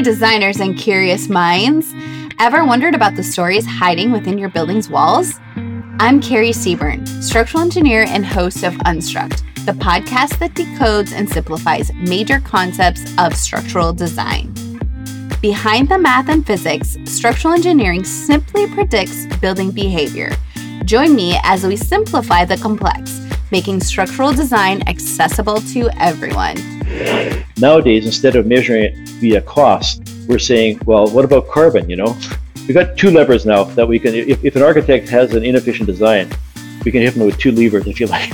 Hey designers and curious minds, ever wondered about the stories hiding within your building's walls? I'm Carrie Seaburn, structural engineer and host of Unstruct, the podcast that decodes and simplifies major concepts of structural design. Behind the math and physics, structural engineering simply predicts building behavior. Join me as we simplify the complex, making structural design accessible to everyone. Nowadays, instead of measuring it via cost, we're saying, well, what about carbon, We've got two levers now that we can, if an architect has an inefficient design, we can hit them with two levers, if you like.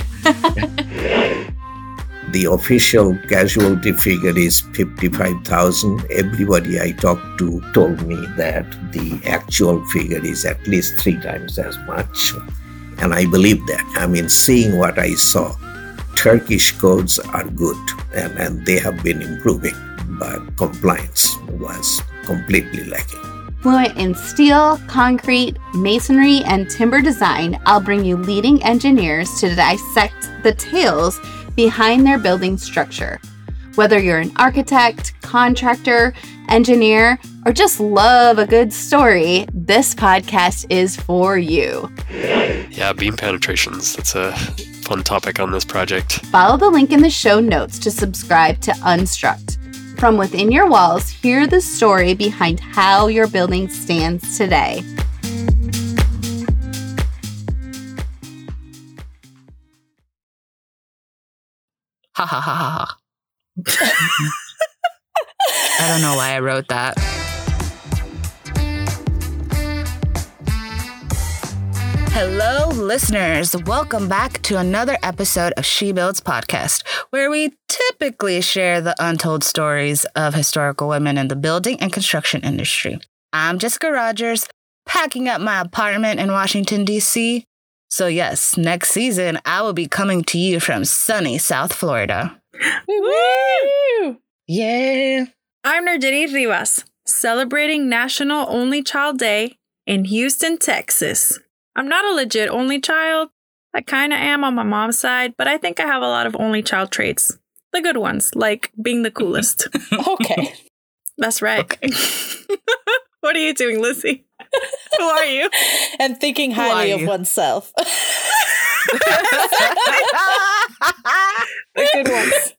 The official casualty figure is 55,000. Everybody I talked to told me that the actual figure is at least 3 times as much. And I believe that. Seeing what I saw, Turkish codes are good and they have been improving, but compliance was completely lacking. Fluent in steel, concrete, masonry, and timber design, I'll bring you leading engineers to dissect the tales behind their building structure. Whether you're an architect, contractor, engineer, or just love a good story, this podcast is for you. Yeah, beam penetrations. That's a fun topic on this project. Follow the link in the show notes to subscribe to Unstruct. From within your walls, hear the story behind how your building stands today. Ha ha ha ha ha. I don't know why I wrote that. Hello, listeners. Welcome back to another episode of She Builds Podcast, where we typically share the untold stories of historical women in the building and construction industry. I'm Jessica Rogers, packing up my apartment in Washington, D.C. So yes, next season, I will be coming to you from sunny South Florida. Woo! Yeah. I'm Nardini Rivas, celebrating National Only Child Day in Houston, Texas. I'm not a legit only child. I kind of am on my mom's side, but I think I have a lot of only child traits. The good ones, like being the coolest. Okay. That's right. Okay. What are you doing, Lizzie? Who are you? And thinking highly of oneself. The good ones.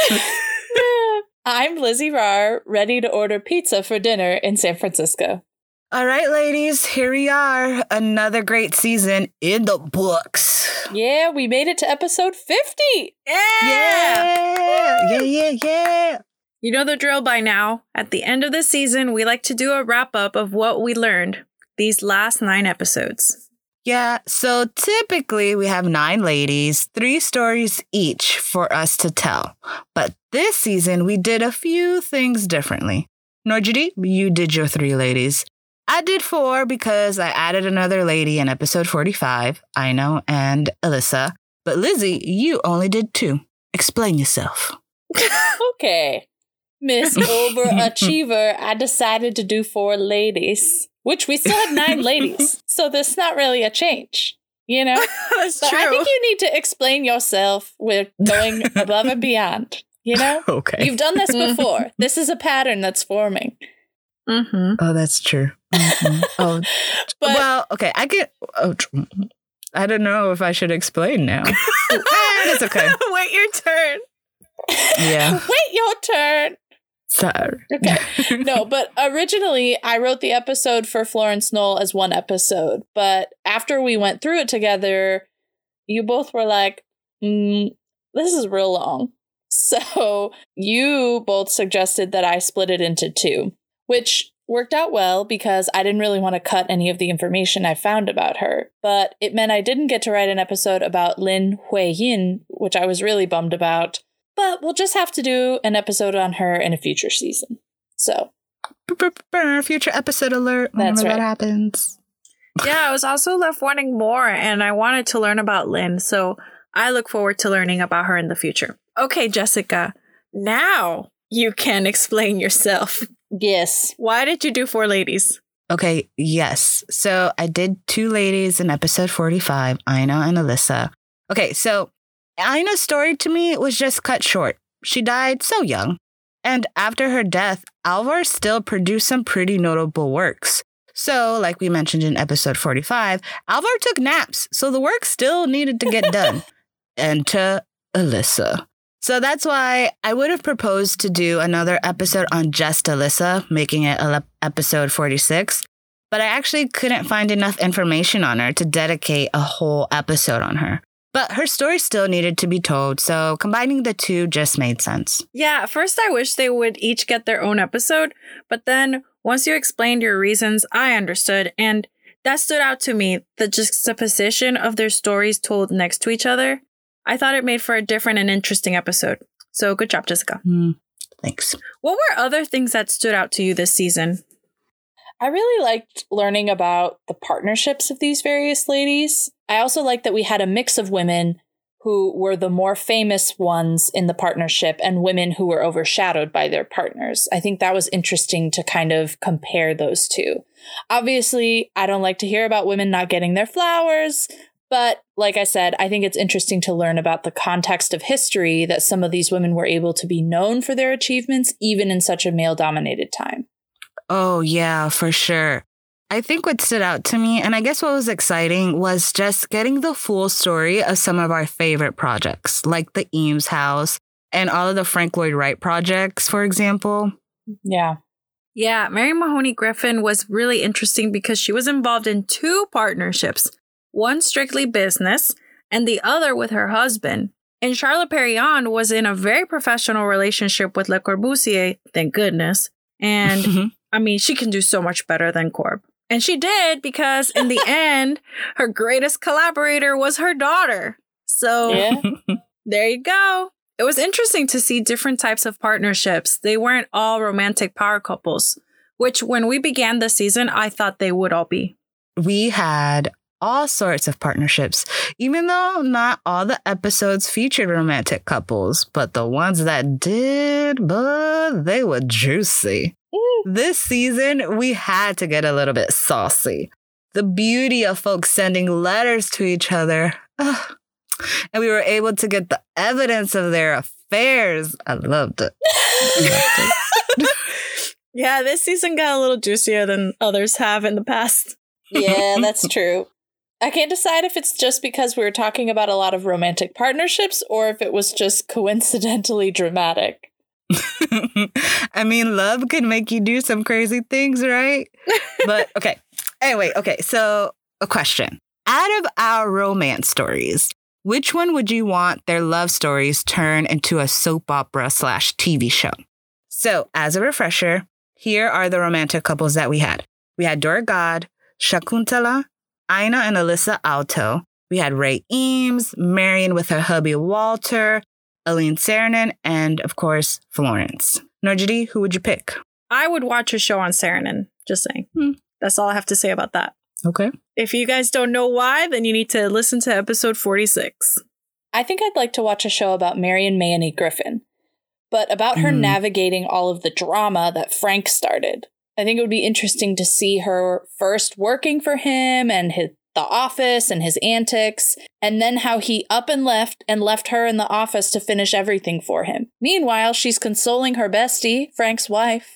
I'm Lizzie Rar, ready to order pizza for dinner in San Francisco. All right, ladies, here we are. Another great season in the books. Yeah, we made it to episode 50. Yeah. You know the drill by now. At the end of the season, we like to do a wrap-up of what we learned these last 9 episodes. Yeah, so typically we have 9 ladies, 3 stories each for us to tell. But this season, we did a few things differently. Norjidi, you did your 3 ladies. I did 4 because I added another lady in episode 45, Aino and Alyssa. But Lizzie, you only did 2. Explain yourself. Okay. Miss Overachiever, I decided to do 4 ladies, which we still had 9 ladies. So there's not really a change, That's but true. I think you need to explain yourself with going above and beyond, Okay. You've done this before. This is a pattern that's forming. Mm-hmm. Oh, that's true. Mm-hmm. Oh, But- well, okay. I don't know if I should explain now. It's okay. Wait your turn. Yeah. Wait your turn. Sorry. Okay. No, but originally I wrote the episode for Florence Knoll as 1 episode. But after we went through it together, you both were like, this is real long. So you both suggested that I split it into 2, which worked out well because I didn't really want to cut any of the information I found about her. But it meant I didn't get to write an episode about Lin Hui-yin, which I was really bummed about. But we'll just have to do an episode on her in a future season. So. Future episode alert. That's Whenever right. that happens. Yeah, I was also left wanting more, and I wanted to learn about Lynn, so I look forward to learning about her in the future. Okay, Jessica, now you can explain yourself. Yes. Why did you do 4 ladies? Okay, yes. So I did 2 ladies in episode 45, Aino and Alyssa. Okay, so Aina's story to me was just cut short. She died so young. And after her death, Alvar still produced some pretty notable works. So, like we mentioned in episode 45, Alvar took naps, so the work still needed to get done. Enter Alyssa. So that's why I would have proposed to do another episode on just Alyssa, making it episode 46. But I actually couldn't find enough information on her to dedicate a whole episode on her. But her story still needed to be told, so combining the two just made sense. Yeah, at first I wish they would each get their own episode, but then once you explained your reasons, I understood, and that stood out to me, the juxtaposition of their stories told next to each other. I thought it made for a different and interesting episode. So good job, Jessica. Thanks. What were other things that stood out to you this season? I really liked learning about the partnerships of these various ladies. I also liked that we had a mix of women who were the more famous ones in the partnership and women who were overshadowed by their partners. I think that was interesting to kind of compare those two. Obviously, I don't like to hear about women not getting their flowers, but like I said, I think it's interesting to learn about the context of history that some of these women were able to be known for their achievements, even in such a male-dominated time. Oh, yeah, for sure. I think what stood out to me, and I guess what was exciting, was just getting the full story of some of our favorite projects, like the Eames House and all of the Frank Lloyd Wright projects, for example. Yeah. Yeah, Mary Mahoney Griffin was really interesting because she was involved in two partnerships, one strictly business and the other with her husband. And Charlotte Perriand was in a very professional relationship with Le Corbusier, thank goodness. And I mean, she can do so much better than Corb. And she did, because in the end, her greatest collaborator was her daughter. So there you go. It was interesting to see different types of partnerships. They weren't all romantic power couples, which when we began the season, I thought they would all be. We had all sorts of partnerships, even though not all the episodes featured romantic couples, but the ones that did, but they were juicy. This season, we had to get a little bit saucy. The beauty of folks sending letters to each other. And we were able to get the evidence of their affairs. I loved it. Yeah, this season got a little juicier than others have in the past. Yeah, that's true. I can't decide if it's just because we were talking about a lot of romantic partnerships or if it was just coincidentally dramatic. I mean, love can make you do some crazy things, right? But okay. Anyway, okay. So a question. Out of our romance stories, which one would you want their love stories turn into a soap opera / TV show? So as a refresher, here are the romantic couples that we had. We had Dora God, Shakuntala, Aina and Alyssa Alto. We had Ray Eames, Marion with her hubby Walter, Aline Saranen, and, of course, Florence. Nurjity, who would you pick? I would watch a show on Saranen. Just saying. That's all I have to say about that. Okay. If you guys don't know why, then you need to listen to episode 46. I think I'd like to watch a show about Marion Mayonnaise Griffin, but about her navigating all of the drama that Frank started. I think it would be interesting to see her first working for him and the office and his antics, and then how he up and left her in the office to finish everything for him. Meanwhile, she's consoling her bestie, Frank's wife.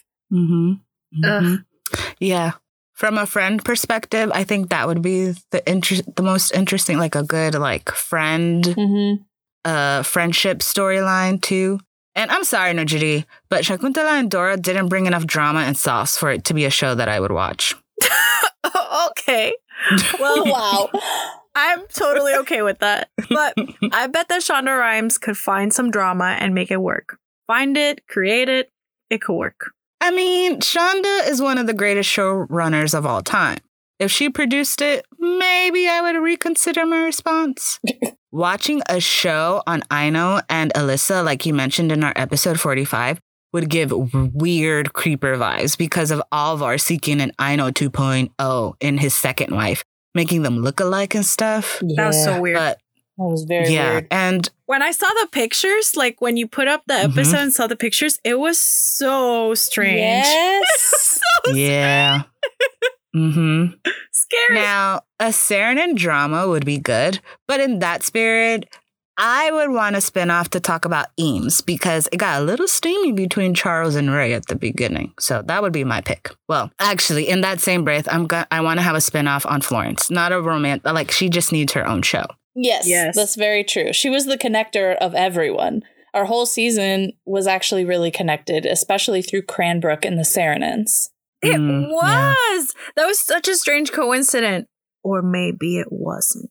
Yeah. From a friend perspective, I think that would be the most interesting, like a good friend friendship storyline too. And I'm sorry, Nurjity, but Shakuntala and Dora didn't bring enough drama and sauce for it to be a show that I would watch. Okay. Well, wow. I'm totally okay with that. But I bet that Shonda Rhimes could find some drama and make it work. Find it, create it, it could work. I mean, Shonda is one of the greatest showrunners of all time. If she produced it, maybe I would reconsider my response. Watching a show on Aino and Alyssa, like you mentioned in our episode 45, would give weird creeper vibes because of Alvar seeking an Aino 2.0 in his second wife, making them look alike and stuff. Yeah. That was so weird. That was very weird. And when I saw the pictures, like when you put up the episode and saw the pictures, it was so strange. Yes. Scary. Now, a Saranen drama would be good, but in that spirit, I would want a spinoff to talk about Eames because it got a little steamy between Charles and Ray at the beginning. So that would be my pick. Well, actually, in that same breath, I want to have a spinoff on Florence. Not a romance. Like, she just needs her own show. Yes, that's very true. She was the connector of everyone. Our whole season was actually really connected, especially through Cranbrook and the Saarinen. It was. Yeah. That was such a strange coincidence. Or maybe it wasn't.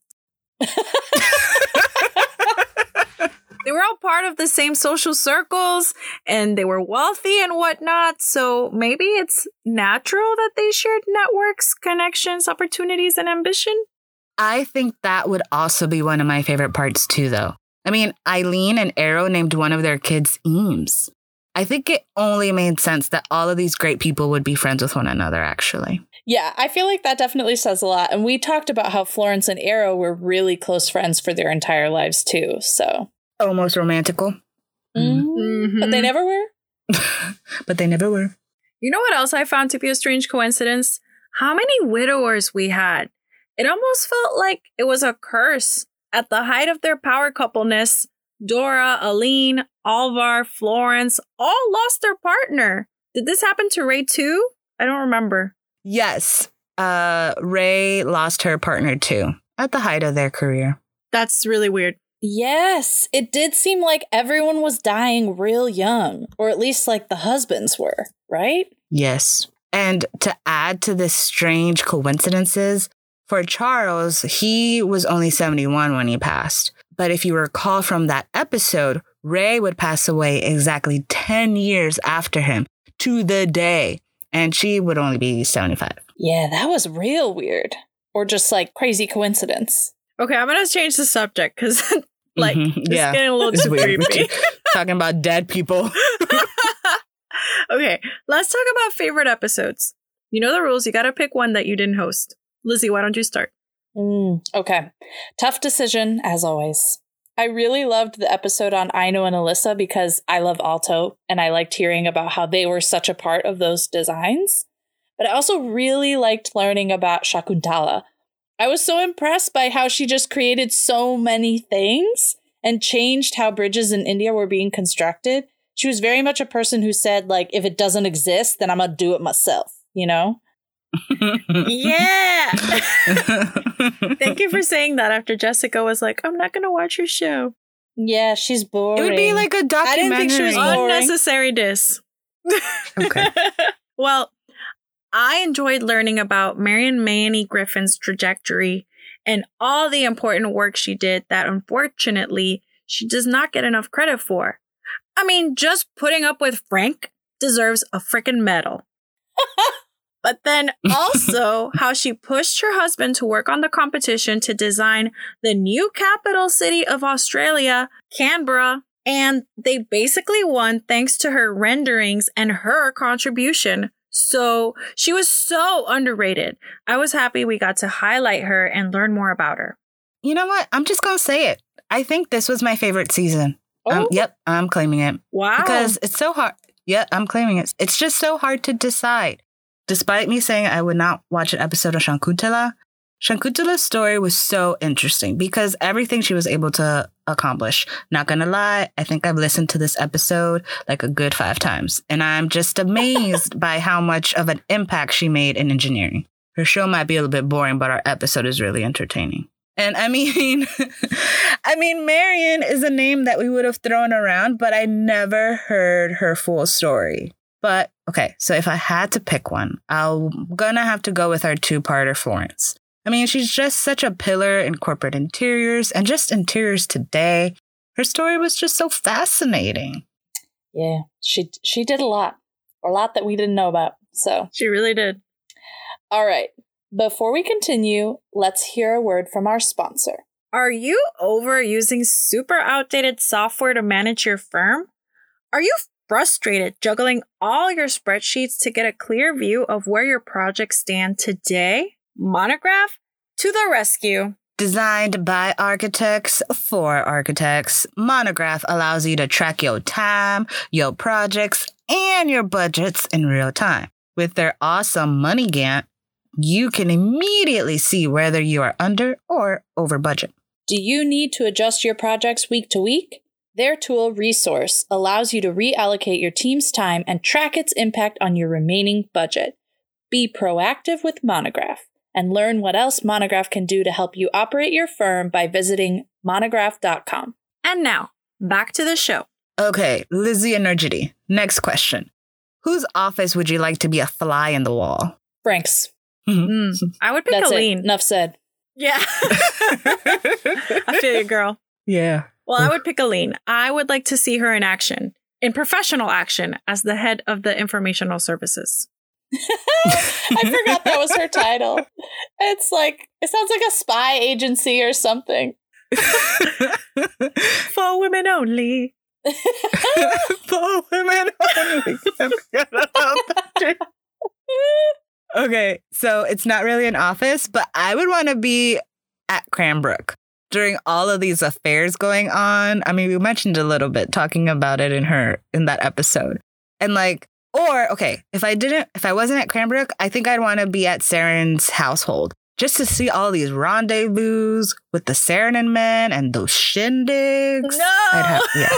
They were all part of the same social circles and they were wealthy and whatnot. So maybe it's natural that they shared networks, connections, opportunities, and ambition. I think that would also be one of my favorite parts too, though. I mean, Eileen and Arrow named one of their kids Eames. I think it only made sense that all of these great people would be friends with one another, actually. Yeah, I feel like that definitely says a lot. And we talked about how Florence and Arrow were really close friends for their entire lives too, so... Almost romantical. Mm-hmm. But they never were. But they never were. You know what else I found to be a strange coincidence? How many widowers we had. It almost felt like it was a curse. At the height of their power coupleness, Dora, Aline, Alvar, Florence all lost their partner. Did this happen to Ray too? I don't remember. Yes. Ray lost her partner too at the height of their career. That's really weird. Yes, it did seem like everyone was dying real young, or at least like the husbands were, right? Yes. And to add to this strange coincidences, for Charles, he was only 71 when he passed. But if you recall from that episode, Ray would pass away exactly 10 years after him to the day, and she would only be 75. Yeah, that was real weird. Or just like crazy coincidence. Okay, I'm going to change the subject because it's getting a little too creepy. Talking about dead people. Okay, let's talk about favorite episodes. You know the rules. You got to pick one that you didn't host. Lizzie, why don't you start? Okay. Tough decision, as always. I really loved the episode on Aino and Alyssa because I love Alto, and I liked hearing about how they were such a part of those designs. But I also really liked learning about Shakuntala. I was so impressed by how she just created so many things and changed how bridges in India were being constructed. She was very much a person who said, like, if it doesn't exist, then I'm going to do it myself, you know? Yeah. Thank you for saying that after Jessica was like, I'm not going to watch your show. Yeah, she's boring. It would be like a documentary. I didn't think she was boring. Unnecessary diss. Okay. Well, I enjoyed learning about Marion Mayeni Griffin's trajectory and all the important work she did that unfortunately she does not get enough credit for. I mean, just putting up with Frank deserves a freaking medal. But then also how she pushed her husband to work on the competition to design the new capital city of Australia, Canberra. And they basically won thanks to her renderings and her contribution. So she was so underrated. I was happy we got to highlight her and learn more about her. You know what? I'm just going to say it. I think this was my favorite season. Oh? Yep, I'm claiming it. Wow. Because it's so hard. Yeah, I'm claiming it. It's just so hard to decide. Despite me saying I would not watch an episode of Shakuntala, Shakuntala's story was so interesting because everything she was able to accomplish. Not gonna lie, I think I've listened to this episode like a good 5 times, and I'm just amazed by how much of an impact she made in engineering. Her show might be a little bit boring, but our episode is really entertaining. And I mean, Marion is a name that we would have thrown around, but I never heard her full story. But okay, so if I had to pick one, I'm gonna have to go with our 2-parter Florence. I mean, she's just such a pillar in corporate interiors and just interiors today. Her story was just so fascinating. Yeah, she did a lot that we didn't know about. So she really did. All right. Before we continue, let's hear a word from our sponsor. Are you over using super outdated software to manage your firm? Are you frustrated juggling all your spreadsheets to get a clear view of where your projects stand today? Monograph to the rescue. Designed by architects for architects, Monograph allows you to track your time, your projects, and your budgets in real time. With their awesome money Gantt, you can immediately see whether you are under or over budget. Do you need to adjust your projects week to week? Their tool, Resource, allows you to reallocate your team's time and track its impact on your remaining budget. Be proactive with Monograph and learn what else Monograph can do to help you operate your firm by visiting monograph.com. And now, back to the show. Okay, Lizzie and Nurjity, next question. Whose office would you like to be a fly in the wall? Frank's. I would pick That's Aline. it. Enough said. Yeah. I feel you, girl. Yeah. Well, I would pick Aline. I would like to see her in action, in professional action, as the head of the informational services. I forgot that was her title. It's like, it sounds like a spy agency or something. For women only. For women only. Okay, so it's not really an office, but I would want to be at Cranbrook during all of these affairs going on. I mean, we mentioned a little bit talking about it in that episode. And like, or okay, if I wasn't at Cranbrook, I think I'd want to be at Saren's household just to see all these rendezvous with the Saarinen men and those shindigs. No!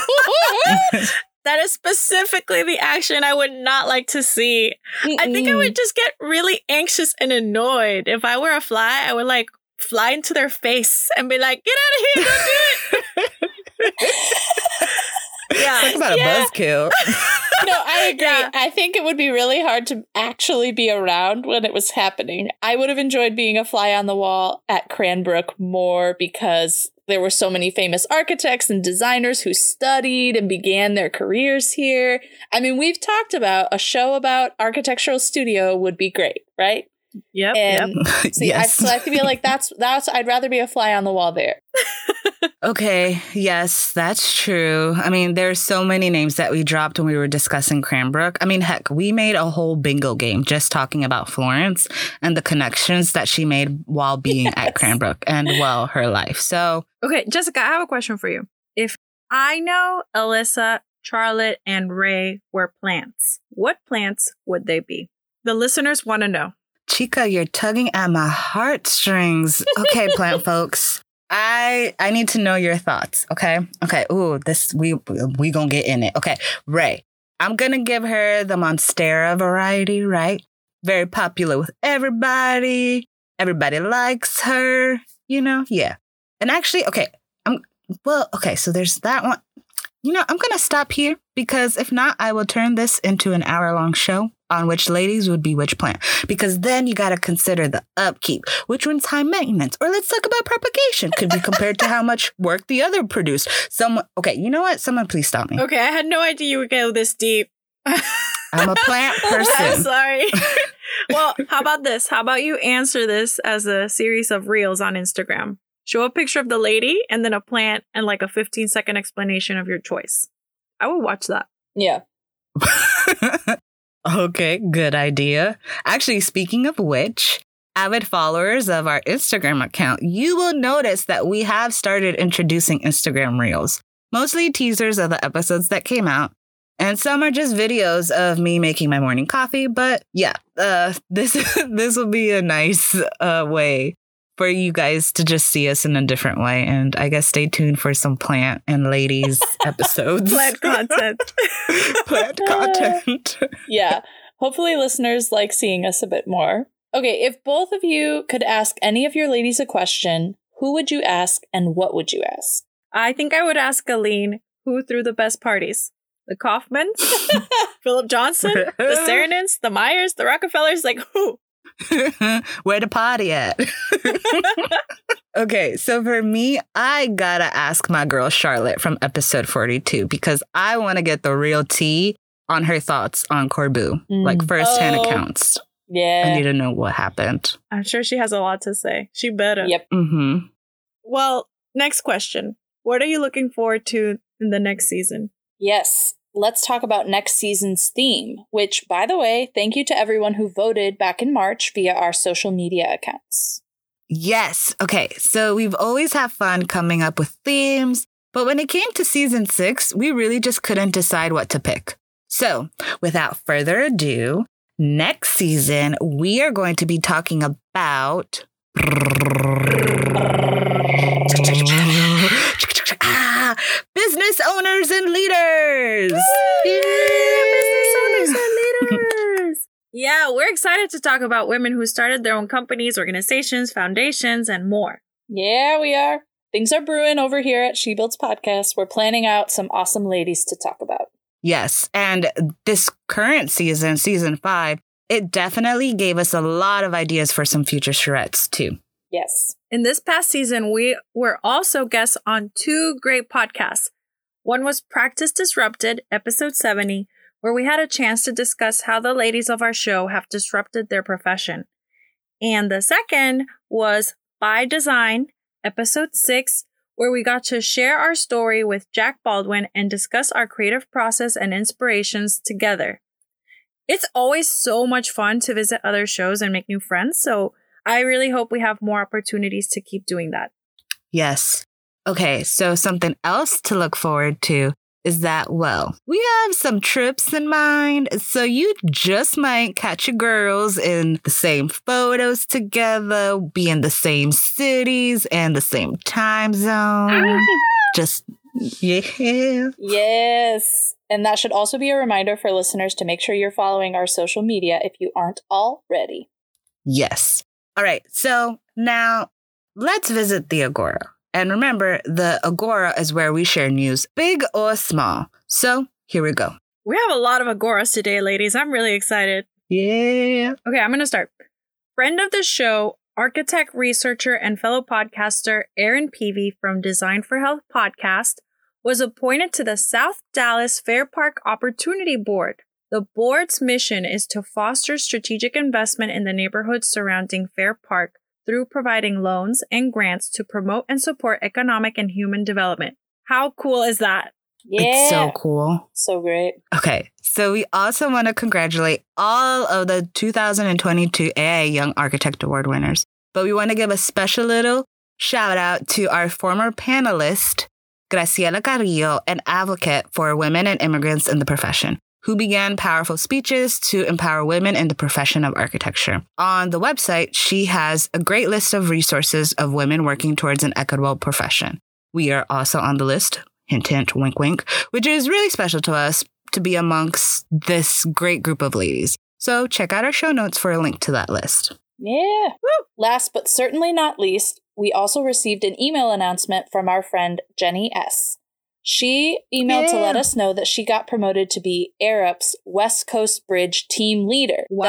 That is specifically the action I would not like to see. I think I would just get really anxious and annoyed. If I were a fly, I would like fly into their face and be like, get out of here, don't do it. Yeah. Talk about a buzzkill. No, I agree. Yeah. I think it would be really hard to actually be around when it was happening. I would have enjoyed being a fly on the wall at Cranbrook more because there were so many famous architects and designers who studied and began their careers here. I mean, we've talked about a show about architectural studio would be great, right? Yep. And see, yes. I feel like that's I'd rather be a fly on the wall there. Okay, yes, that's true. I mean, there's so many names that we dropped when we were discussing Cranbrook. I mean, heck, we made a whole bingo game just talking about Florence and the connections that she made while being at Cranbrook and, well, her life. So, okay, Jessica, I have a question for you. If I know Alyssa, Charlotte, and Ray were plants, what plants would they be? The listeners want to know. Chica, you're tugging at my heartstrings. Okay, plant folks. I need to know your thoughts. Okay. Ooh, we gonna get in it. Okay. Ray, I'm gonna give her the Monstera variety, right? Very popular with everybody. Everybody likes her, you know? Yeah. And actually, okay. So there's that one. You know, I'm gonna stop here because if not, I will turn this into an hour-long show on which ladies would be which plant. Because then you got to consider the upkeep, which one's high maintenance. Or let's talk about propagation. Could be compared to how much work the other produced. Okay, you know what? Someone please stop me. Okay, I had no idea you would go this deep. I'm a plant person. I'm sorry. Well, how about this? How about you answer this as a series of reels on Instagram? Show a picture of the lady and then a plant and like a 15-second explanation of your choice. I will watch that. Yeah. Okay, good idea. Actually, speaking of which, avid followers of our Instagram account, you will notice that we have started introducing Instagram Reels, mostly teasers of the episodes that came out. And some are just videos of me making my morning coffee. But yeah, this will be a nice way for you guys to just see us in a different way. And I guess stay tuned for some plant and ladies episodes. Plant content. Plant content. Yeah. Hopefully listeners like seeing us a bit more. Okay, if both of you could ask any of your ladies a question, who would you ask and what would you ask? I think I would ask Aline, who threw the best parties? The Kaufmans? Philip Johnson? The Sarenens? The Myers? The Rockefellers? Like, who? Where the party at? Okay, so for me, I gotta ask my girl Charlotte from episode 42 because I want to get the real tea on her thoughts on Corbu, like firsthand accounts. Yeah. I need to know what happened. I'm sure she has a lot to say. She better. Yep. Mm-hmm. Well, next question. What are you looking forward to in the next season? Yes. Let's talk about next season's theme, which, by the way, thank you to everyone who voted back in March via our social media accounts. Yes. Okay. So we've always had fun coming up with themes, but when it came to season 6, we really just couldn't decide what to pick. So without further ado, next season, we are going to be talking about business owners and leaders. Business owners and leaders. Yeah, we're excited to talk about women who started their own companies, organizations, foundations, and more. Yeah, we are. Things are brewing over here at She Builds Podcast. We're planning out some awesome ladies to talk about. Yes, and this current season, season 5, it definitely gave us a lot of ideas for some future charrettes, too. Yes. In this past season, we were also guests on 2 great podcasts. One was Practice Disrupted, episode 70, where we had a chance to discuss how the ladies of our show have disrupted their profession. And the second was By Design, episode 6, where we got to share our story with Jack Baldwin and discuss our creative process and inspirations together. It's always so much fun to visit other shows and make new friends, so I really hope we have more opportunities to keep doing that. Yes. Okay, so something else to look forward to is that, well, we have some trips in mind, so you just might catch your girls in the same photos together, be in the same cities and the same time zone. Just, yeah. Yes. And that should also be a reminder for listeners to make sure you're following our social media if you aren't already. Yes. All right, so now let's visit the Agora. And remember, the Agora is where we share news, big or small. So here we go. We have a lot of Agoras today, ladies. I'm really excited. Yeah. Okay, I'm going to start. Friend of the show, architect, researcher, and fellow podcaster Erin Peavy from Design for Health podcast was appointed to the South Dallas Fair Park Opportunity Board. The board's mission is to foster strategic investment in the neighborhoods surrounding Fair Park through providing loans and grants to promote and support economic and human development. How cool is that? Yeah. It's so cool. So great. Okay, so we also want to congratulate all of the 2022 AIA Young Architect Award winners. But we want to give a special little shout out to our former panelist, Graciela Carrillo, an advocate for women and immigrants in the profession, who began powerful speeches to empower women in the profession of architecture. On the website, she has a great list of resources of women working towards an equitable profession. We are also on the list, hint, hint, wink, wink, which is really special to us to be amongst this great group of ladies. So check out our show notes for a link to that list. Yeah. Woo! Last but certainly not least, we also received an email announcement from our friend Jenny S. She emailed to let us know that she got promoted to be ARUP's West Coast Bridge team leader. Wow.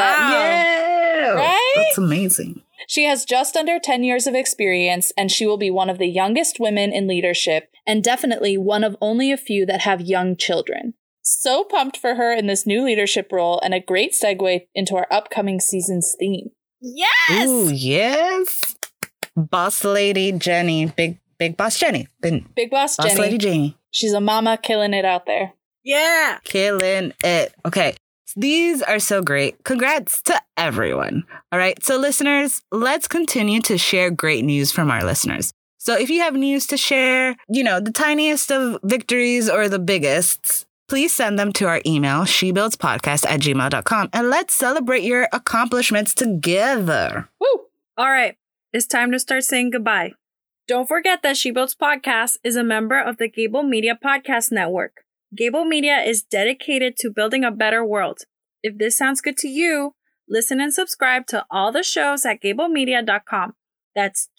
Yeah! Right? That's amazing. She has just under 10 years of experience, and she will be one of the youngest women in leadership, and definitely one of only a few that have young children. So pumped for her in this new leadership role, and a great segue into our upcoming season's theme. Yes! Ooh, yes. Boss lady Jenny, big boss Jenny. Big boss Jenny. Boss lady Jenny. She's a mama killing it out there. Yeah! Killing it. Okay. These are so great. Congrats to everyone. All right. So listeners, let's continue to share great news from our listeners. So if you have news to share, the tiniest of victories or the biggest, please send them to our email, shebuildspodcast@gmail.com, and let's celebrate your accomplishments together. Woo! All right. It's time to start saying goodbye. Don't forget that She Builds Podcast is a member of the Gable Media Podcast Network. Gable Media is dedicated to building a better world. If this sounds good to you, listen and subscribe to all the shows at gablemedia.com. That's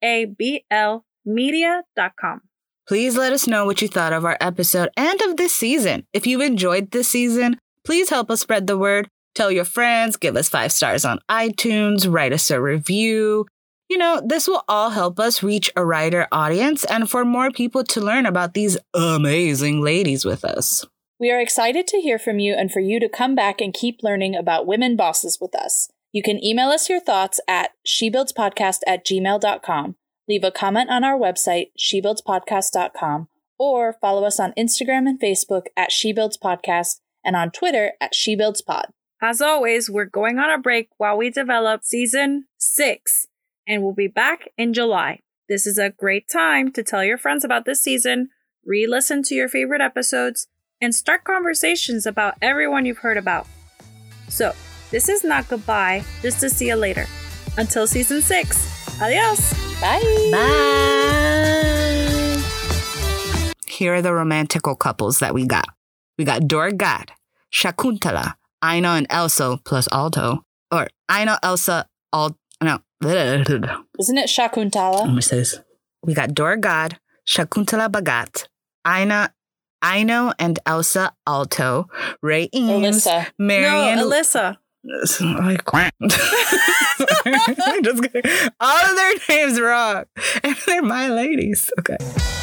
GABL media.com. Please let us know what you thought of our episode and of this season. If you've enjoyed this season, please help us spread the word. Tell your friends, give us 5 stars on iTunes, write us a review. This will all help us reach a wider audience and for more people to learn about these amazing ladies with us. We are excited to hear from you and for you to come back and keep learning about women bosses with us. You can email us your thoughts at shebuildspodcast@gmail.com. Leave a comment on our website, shebuildspodcast.com, or follow us on Instagram and Facebook at shebuildspodcast and on Twitter at shebuildspod. As always, we're going on a break while we develop season 6. And we'll be back in July. This is a great time to tell your friends about this season, re-listen to your favorite episodes, and start conversations about everyone you've heard about. So, this is not goodbye, just to see you later. Until season 6. Adios. Bye. Bye. here are the romantical couples that we got. We got Durga, Shakuntala, Aina and Elsa plus Alto. Or Aina, Elsa, Alto. No. Isn't it Shakuntala? Let me say this. We got Durga, Shakuntala Bhagat, Aino and Elsa Alto, Ray Eames, Alyssa. Marianne. No, Alyssa. I'm just kidding. All of their names wrong. And they're my ladies. Okay.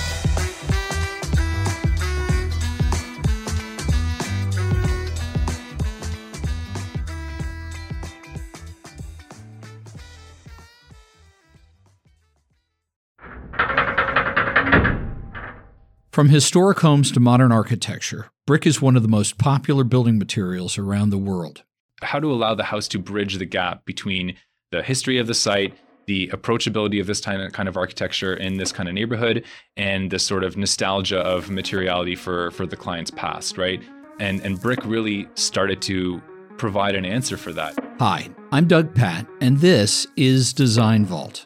From historic homes to modern architecture, brick is one of the most popular building materials around the world. How to allow the house to bridge the gap between the history of the site, the approachability of this kind of architecture in this kind of neighborhood, and the sort of nostalgia of materiality for the client's past, right? And brick really started to provide an answer for that. Hi, I'm Doug Patt, and this is Design Vault.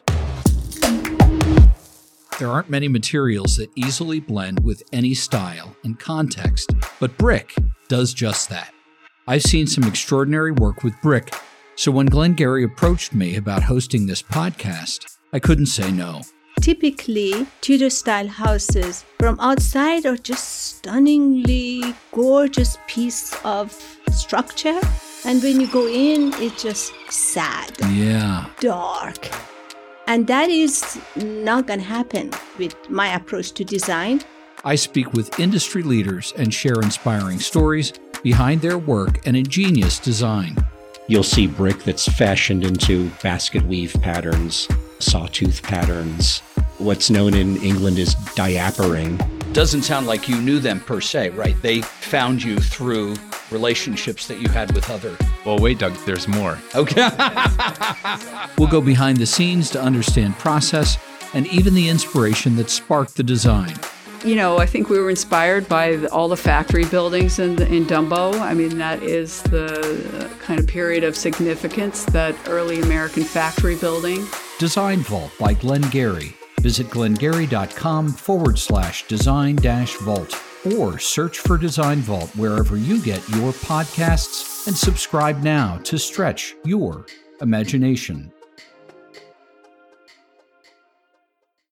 There aren't many materials that easily blend with any style and context, but brick does just that. I've seen some extraordinary work with brick, so when Glengarry approached me about hosting this podcast, I couldn't say no. Typically, Tudor-style houses from outside are just stunningly gorgeous piece of structure, and when you go in, it's just sad, dark. And that is not going to happen with my approach to design. I speak with industry leaders and share inspiring stories behind their work and ingenious design. You'll see brick that's fashioned into basket weave patterns, sawtooth patterns. What's known in England as diapering. Doesn't sound like you knew them per se, right? They found you through relationships that you had with other... Well, wait, Doug, there's more. Okay. We'll go behind the scenes to understand process and even the inspiration that sparked the design. You know, I think we were inspired by all the factory buildings in Dumbo. I mean, that is the kind of period of significance, that early American factory building. Design Vault by Glengarry. Visit glengarry.com/design-vault or search for Design Vault wherever you get your podcasts and subscribe now to stretch your imagination.